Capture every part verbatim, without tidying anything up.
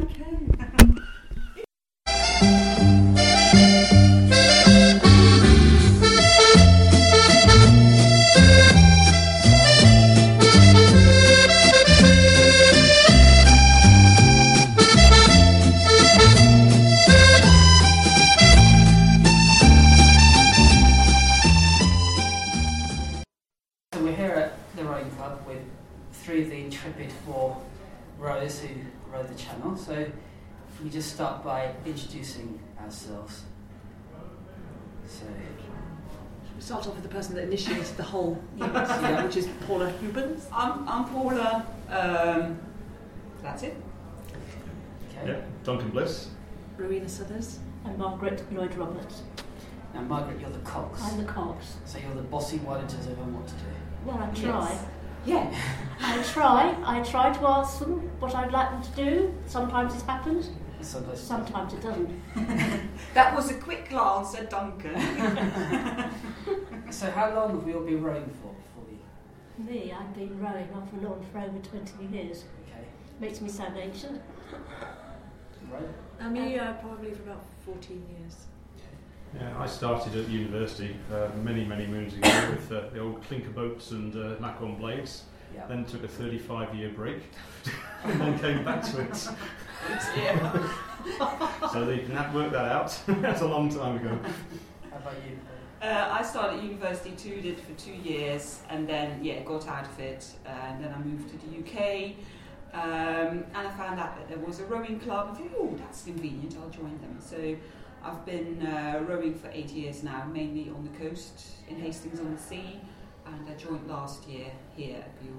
Okay. Three of the intrepid four rowers who row the channel. So if we just start by introducing ourselves. So we start off with the person that initiated the whole unit, yeah. which is Paula Hubens. I'm, I'm Paula. Um, that's it. Okay. Yeah, Duncan Bliss. Rowena Suthers. And Margaret Lloyd Roberts. Now, Margaret, you're the cogs. I'm the cogs. So you're the bossy one who tells everyone what to do. Well, I try. Yes. Yeah. I try. I try to ask them what I'd like them to do. Sometimes it happens. Sometimes, Sometimes it doesn't. That was a quick glance at Duncan. So how long have we all been rowing for before you? Me, I've been rowing off and on for over twenty years. Okay. Makes me sound ancient. Right. And me, uh, probably for about fourteen years. Yeah, I started at university uh, many, many moons ago with uh, the old clinker boats and uh, Mac-on blades. Yeah. Then took a thirty-five year break and then came back to it. Yeah. So they can work that out. That's a long time ago. How about you? Uh, I started at university too, did for two years, and then yeah, got out of it, uh, and then I moved to the U K, um, and I found out that there was a rowing club. I thought, oh, that's convenient, I'll join them. So I've been uh, rowing for eight years now, mainly on the coast in Hastings on the Sea, and I joined last year here at Buell.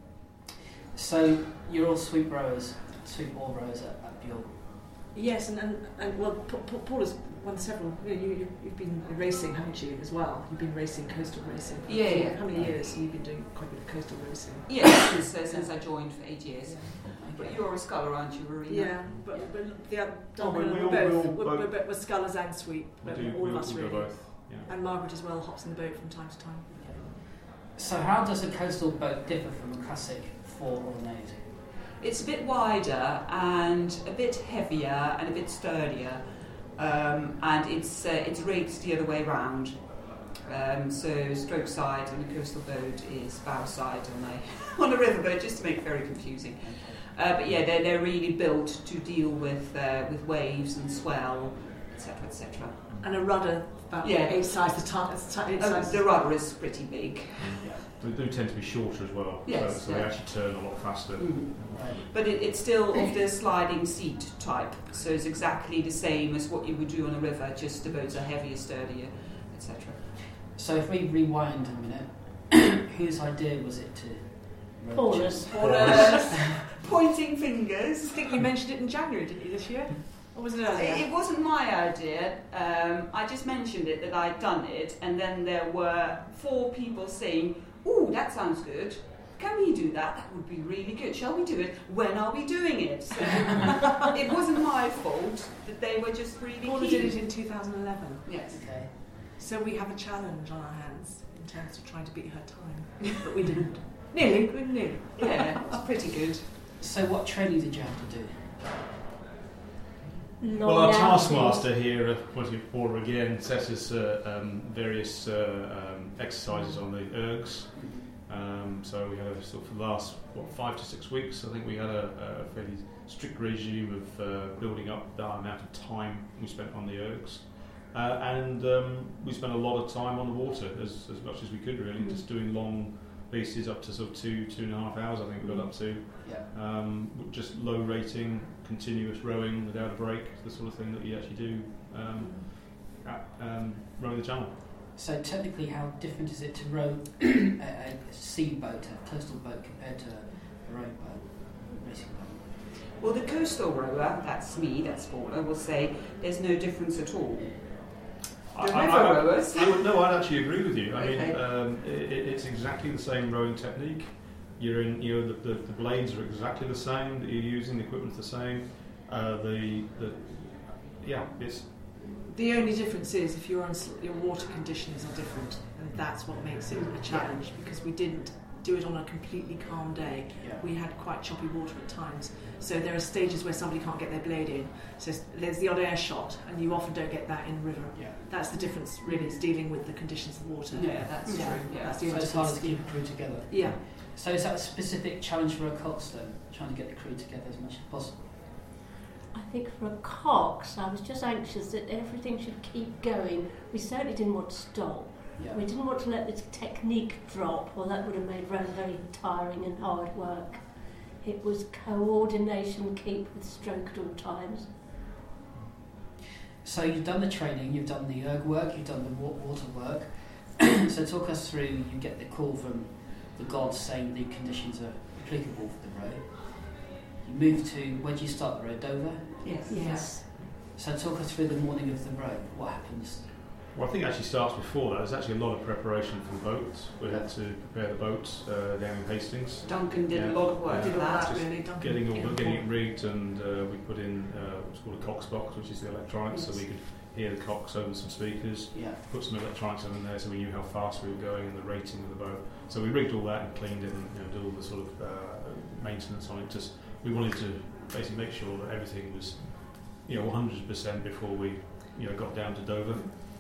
So you're all sweep rowers, sweep all rowers at, at Buell. Yes, and, and, and well, Pa- Pa- Paula's won several. You know, you, you, you've been racing, haven't you, as well? You've been racing coastal racing. For Yeah, for yeah. How many years have you been doing quite a bit of coastal racing? Yeah, since, uh, since I joined for eight years. Yeah. But you're a sculler, aren't you, Rowena? Yeah, but, but the other, Oh, we- Duncan we and all- we're we both, all we're, both- we're, we're, we're scullers and sweep, We but do, all we, of us we really. go both. Yeah. And Margaret as well hops in the boat from time to time. So how does a coastal boat differ from a classic four ornate? It's a bit wider and a bit heavier and a bit sturdier, um, and it's uh, it's rigged the other way round. Um, so stroke side on a coastal boat is bow side on a on a riverboat, just to make it very confusing. Uh, but yeah, they're they're really built to deal with uh, with waves and swell, et cetera, et cetera. And a rudder about Yeah. eight size the time. Eight Uh, size. the rudder is pretty big. They do tend to be shorter as well, Yes, so, so yeah. they actually turn a lot faster. Mm. Right. But it, it's still of the sliding seat type, so it's exactly the same as what you would do on a river, just the boats are heavier, sturdier, et cetera. So if we rewind a minute, whose idea was it to row the Paula's. Paula's pointing fingers. I think you mentioned it in January, didn't you, this year? Or was it earlier? It wasn't my idea. Um, I just mentioned it that I'd done it, and then there were four people saying, "Ooh, that sounds good. Can we do that? That would be really good. Shall we do it? When are we doing it?" So it wasn't my fault that they were just really Paula keen. did it in two thousand eleven. Yes. Okay. So we have a challenge on our hands in terms of trying to beat her time. But we didn't. Nearly, we nearly. Yeah, it's pretty good. So what training did you have to do? Well, our Long taskmaster here, uh, pointing at Paula again, set us uh, um, various uh, um, exercises on the ergs. Um, so we had a sort of for the last what five to six weeks. I think we had a, a fairly strict regime of uh, building up the amount of time we spent on the ergs, uh, and um, we spent a lot of time on the water as, as much as we could, really, mm. just doing long pieces up to sort of two two and a half hours. I think we got up to. Yeah. Um, just low rating, continuous rowing without a break, the sort of thing that you actually do um, at, um, rowing the channel. So technically, how different is it to row a, a sea boat, a coastal boat, compared to a rowing boat, racing boat? Well, the coastal rower, that's me, that's Paula, will say there's no difference at all. The I, river I, I, rowers. I would, no, I'd actually agree with you. I Okay. mean, um, it, it's exactly the same rowing technique. You're in, you know, the, the, the blades are exactly the same that you're using. The equipment's the same. Uh, the, the, yeah, it's. The only difference is if you're on sl- your water conditions are different, and that's what makes it a challenge because we didn't do it on a completely calm day. Yeah. We had quite choppy water at times. So there are stages where somebody can't get their blade in. So there's the odd air shot, and you often don't get that in river. Yeah. That's the difference, really, is dealing with the conditions of water. Yeah, that's Yeah. true. Yeah. That's So the only it's harder to difference. keep a crew together. Yeah. So is that a specific challenge for a Cox then, trying to get the crew together as much as possible? I think for a Cox, I was just anxious that everything should keep going. We certainly didn't want to stop. Yeah. We didn't want to let the technique drop, or that would have made rowing very tiring and hard work. It was coordination, keep with stroke at all times. So you've done the training, you've done the erg work, you've done the wa- water work. So talk us through, you get the call from the gods saying the conditions are applicable for the row. You move to, where do you start the row? Dover? Yes. Yes. So talk us through the morning of the row. What happens? Well, I think it actually starts before that. There's actually a lot of preparation for the boats. We had to prepare the boats uh, down in Hastings. Duncan did Yeah. a lot of work Yeah. for Did all that. that, really. Duncan. Getting all, Yeah. getting it rigged, and uh, we put in uh, what's called a Cox box, which is the electronics, Yes. so we could hear the Cox over some speakers. Yeah. Put some electronics in there, so we knew how fast we were going and the rating of the boat. So we rigged all that and cleaned it, and you know, did all the sort of uh, maintenance on it. Just we wanted to basically make sure that everything was, you know, one hundred percent before we, you know, got down to Dover.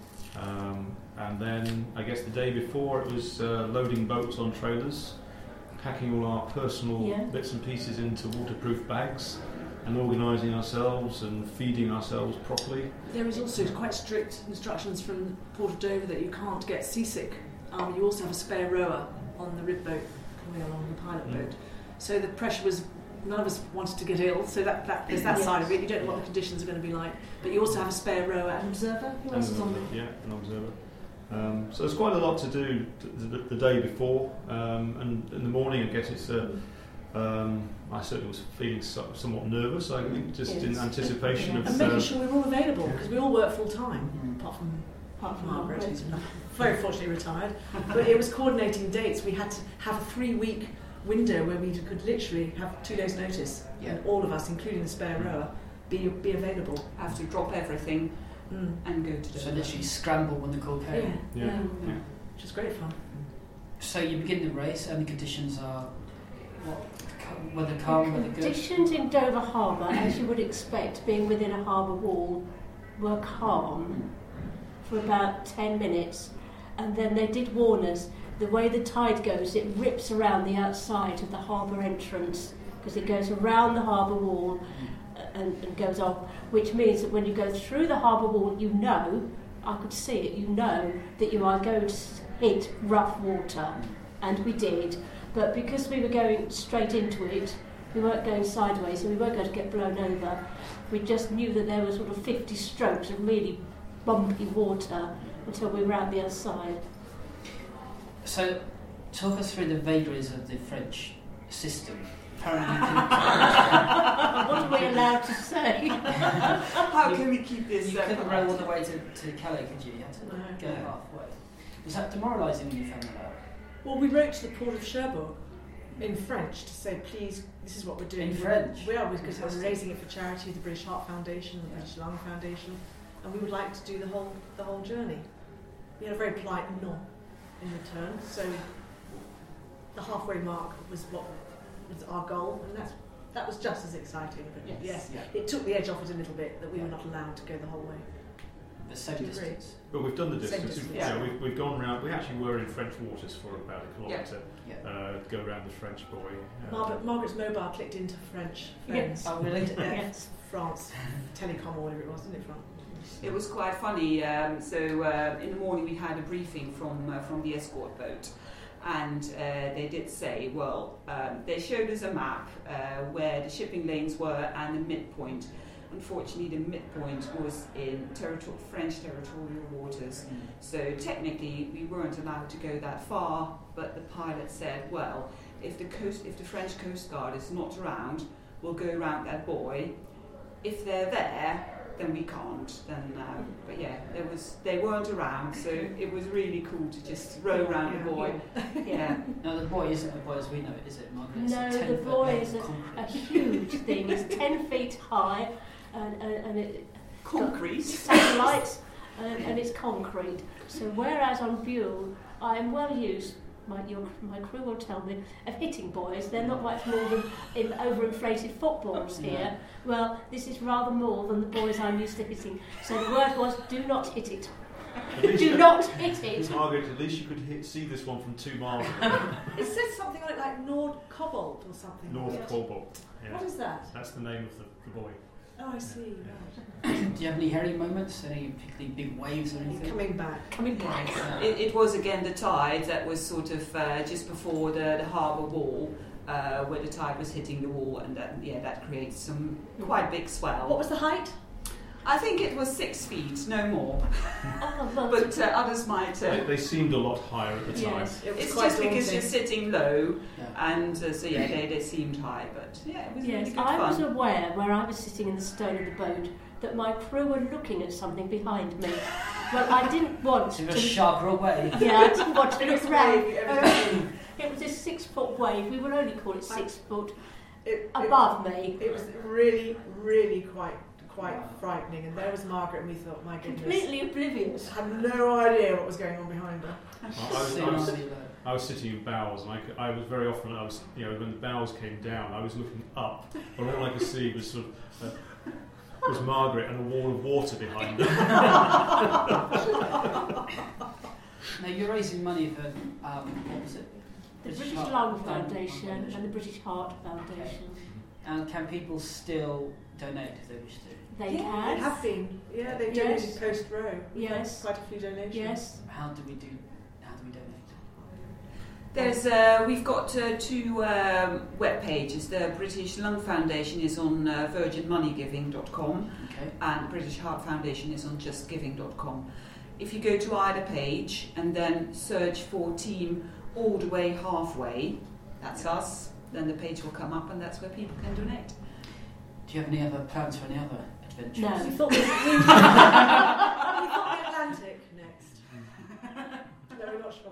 Um, and then I guess the day before it was uh, loading boats on trailers, packing all our personal Yeah. bits and pieces into waterproof bags, and organising ourselves and feeding ourselves properly. There is also quite strict instructions from Port of Dover that you can't get seasick. Um, you also have a spare rower on the rib boat coming along the pilot Mm. boat. So the pressure was, none of us wanted to get ill, so that, that there's that Yes. side of it. You don't know what the conditions are going to be like. But you also have a spare rower and observer. Who else is on And, there? yeah, an observer. Um, so there's quite a lot to do t- the, the day before, um, and in the morning I guess it's uh, um, I certainly was feeling so, somewhat nervous, I think, just in Yes. anticipation Yeah. And of making uh, sure we're all available, because we all work full time, Mm. apart from Apart from Margaret, Margaret. who's not- very fortunately retired. But it was coordinating dates. We had to have a three-week window where we could literally have two days' notice, Yeah. and all of us, including the spare rower, be be available. Have to drop everything Mm. and go to So Dover. literally scramble when the call Yeah, came. yeah, Yeah. Yeah. which is great fun. So you begin the race and the conditions are what? Ca- Weather calm, weather good? Conditions in Dover Harbour, as you would expect, being within a harbour wall, were calm for about ten minutes, and then they did warn us, the way the tide goes, it rips around the outside of the harbour entrance, because it goes around the harbour wall uh, and, and goes off, which means that when you go through the harbour wall, you know, I could see it, you know that you are going to hit rough water, and we did, but because we were going straight into it, we weren't going sideways, so we weren't going to get blown over. We just knew that there were sort of fifty strokes of really bumpy water until we were out the other side. So talk us through the vagaries of the French system. Apparently you What are we allowed to say? How can we keep couldn't, this? you uh, couldn't row all the way to, to Calais, could you? You had to No. go halfway. Was that demoralising when you found that out? Well, we wrote to the Port of Cherbourg in French to say, please, this is what we're doing. In French? We are, because we're Fantastic. raising it for charity, the British Heart Foundation, the British Lung Foundation, and we would like to do the whole the whole journey. We had a very polite no in return, so the halfway mark was what was our goal, and that's that was just as exciting. But Yes. yes, Yeah. it took the edge off it a little bit that we were not allowed to go the whole way. The same Do you agree? distance. But we've done the Same distance. distance. We've, yeah, we've, we've gone round. We actually were in French waters for about a kilometre. Yeah. Uh, to go around the French buoy. Uh, Margaret, Margaret's mobile clicked into French friends. Yes. Oh, really? Yeah. Yes. France, Telecom or whatever it was, didn't it, France? It was quite funny. Um, so uh, in the morning we had a briefing from uh, from the escort boat, and uh, they did say, well, um, they showed us a map uh, where the shipping lanes were and the midpoint. Unfortunately, the midpoint was in territor- French territorial waters, so technically we weren't allowed to go that far. But the pilot said, well, if the coast, if the French Coast Guard is not around, we'll go around that buoy. If they're there, then we can't. Then, uh, but yeah, there was they weren't around, so it was really cool to just row around the buoy. Yeah, No, the buoy isn't a buoy as we know it, is it, Margaret? It's a No, ten the foot buoy long is a, concrete. a huge thing. It's ten feet high, and, and, and it concrete. satellites, and, and it's concrete. So whereas on Buell, I'm well used my, your, my crew will tell me, of hitting boys. They're not much more than in overinflated footballs here. Well, this is rather more than the boys I'm used to hitting. So the word was, do not hit it. Do not hit it. Margaret, at least you could hit, see this one from two miles away. It says something like, like Nord Cobalt or something. North like that. Cobalt. Yeah. What is that? That's the name of the, the boy. Oh, I see. Right. Do you have any hairy moments? Any particularly big waves or anything? Coming back. Coming back. It, it was again the tide that was sort of uh, just before the, the harbour wall, uh, where the tide was hitting the wall, and that, yeah, that creates some quite big swell. What was the height? I think it was six feet, no more. Oh, well, But uh, others might. They, Uh, they seemed a lot higher at the time. yes. It was it's quite just because daunting. you're sitting low, Yeah. and uh, so yeah, they, they seemed high. But yeah, it was Yes, really good I was fun. aware, where I was sitting in the stern of the boat, that my crew were looking at something behind me. Well, I didn't want So to... a shark or a wave? Yeah, I didn't want to It was look round. wavy, everything. It was a six-foot wave. We will only call it six foot It, above it, me. It was really, really quite quite frightening. And there was Margaret, and we thought, my goodness. Completely oblivious. Had no idea what was going on behind her. I, I, was, I, was, I was sitting in bows, and I, could, I was very often, I was, you know, when the bows came down, I was looking up, and all I could see was sort of uh, was Margaret and a wall of water behind her. Now you're raising money for um, what was it? The British British Heart Lung Foundation. Foundation and the British Heart Foundation. And can people still donate if they wish to? They They can. have been. Yeah, they've Yes. donated post row. We've had Yes. quite a few donations. Yes. How do we do? How do we donate? There's, uh, we've got uh, two um, web pages. The British Lung Foundation is on uh, virgin money giving dot com, Okay. and British Heart Foundation is on just giving dot com. If you go to either page and then search for Team All the Way Halfway, that's us, then the page will come up, and that's where people can donate. Do you have any other plans for any other adventures? No. We thought we, we, we thought the Atlantic next. No, we're not sure.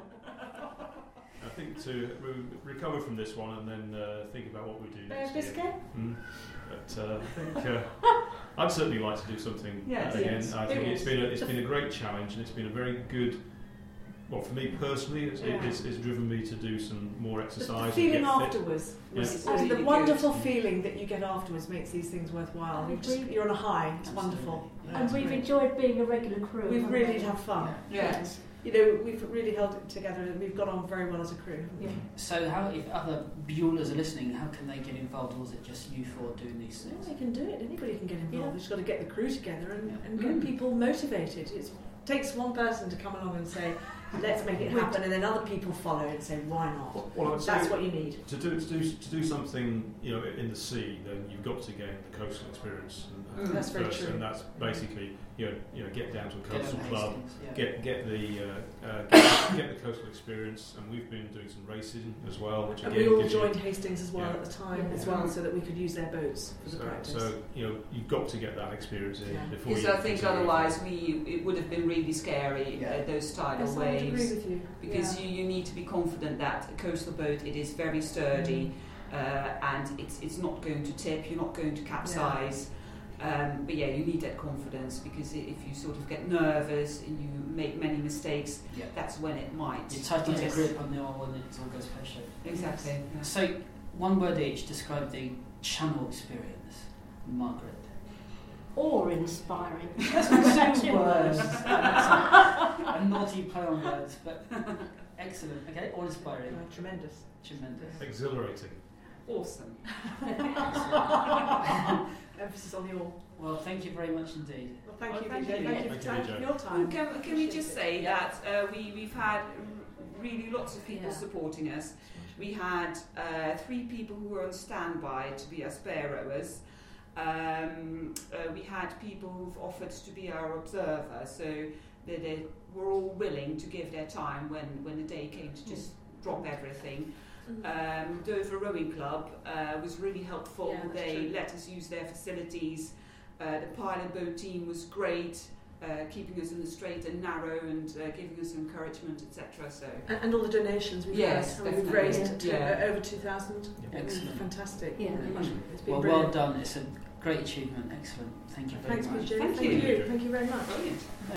I think to re- recover from this one and then uh, think about what we do Bay of next year. Biscay? Mm. But uh, I think uh, I'd certainly like to do something Yes, uh, again. yes. I think It it's is. been a, it's been a great challenge, and it's been a very good. Well, for me personally, it's, Yeah. it's, it's driven me to do some more The, exercise. the and feeling get fit. afterwards was, Yeah. was Really the wonderful good. feeling that you get afterwards makes these things worthwhile. You just, you're on a high. It's Absolutely. wonderful. Yeah. And It's we've great. enjoyed being a regular crew. We've haven't really we? had fun. Yes. You know, we've really held it together, and we've got on very well as a crew. Yeah. So, how if other Buellers are listening, how can they get involved, or is it just you four doing these No, things? they can do it. Anybody can get involved. Yeah. We've just got to get the crew together and, Yeah. and get Mm. people motivated. It's, it takes one person to come along and say, let's make it happen, and then other people follow and say, why not? Well, well, I'd say That's what you need. to do to do to do something, you know, in the sea. Then you've got to gain the coastal experience. And, Mm. That's very first, true. And that's basically, you know, you know, get down to a Get coastal on club. Hastings, yeah. Get get the uh, uh, get, get the coastal experience, and we've been doing some racing as well, which And again we all gives you- joined Hastings as well Yeah. at the time Yeah. as well, so that we could use their boats for the So, practice. so you know, you've got to get that experience in Yeah. before Because you. I think consider otherwise we it would have been really scary, Yeah. uh, those tidal Yes, I would agree waves. with you. Because Yeah. you, you need to be confident that a coastal boat, it is very sturdy, uh, and it's it's not going to tip, you're not going to capsize. Um, but yeah, you need that confidence, because i- if you sort of get nervous and you make many mistakes, Yeah. that's when it might. You tighten the Yes. grip on the oil and it all goes pear-shaped. Exactly. yeah. So, one word each, describe the channel experience, Margaret. Awe-inspiring. Two words. A naughty play on words, but excellent. Okay, awe-inspiring, Uh, tremendous. tremendous. Exhilarating. Awesome. Emphasis on the all. Well, thank you very much indeed. Well, thank Well, you, thank Vijay. you. Thank you Thank for, you, thank you Vijay. for your time. Can, can we just say that uh, we, we've had r- really lots of people Yeah. supporting us. We had uh, three people who were on standby to be our spare rowers. Um, uh, we had people who've offered to be our observer, so they, they were all willing to give their time when, when the day came to just drop everything. Um, Dover Rowing Club uh, was really helpful. Yeah, that's They true. let us use their facilities. Uh, the pilot boat team was great, uh, keeping us in the straight and narrow and uh, giving us encouragement, et cetera. So And, and all the donations we've Yes, raised. I mean, we've definitely. raised to, Yeah. uh, over two thousand. Yeah. Excellent. Fantastic. Yeah. Much- It's been Well, brilliant. well done. It's a great achievement. Excellent. Thank you very Thanks, much. Vijay. Thank Thank you. you. Thank you very much. brilliant.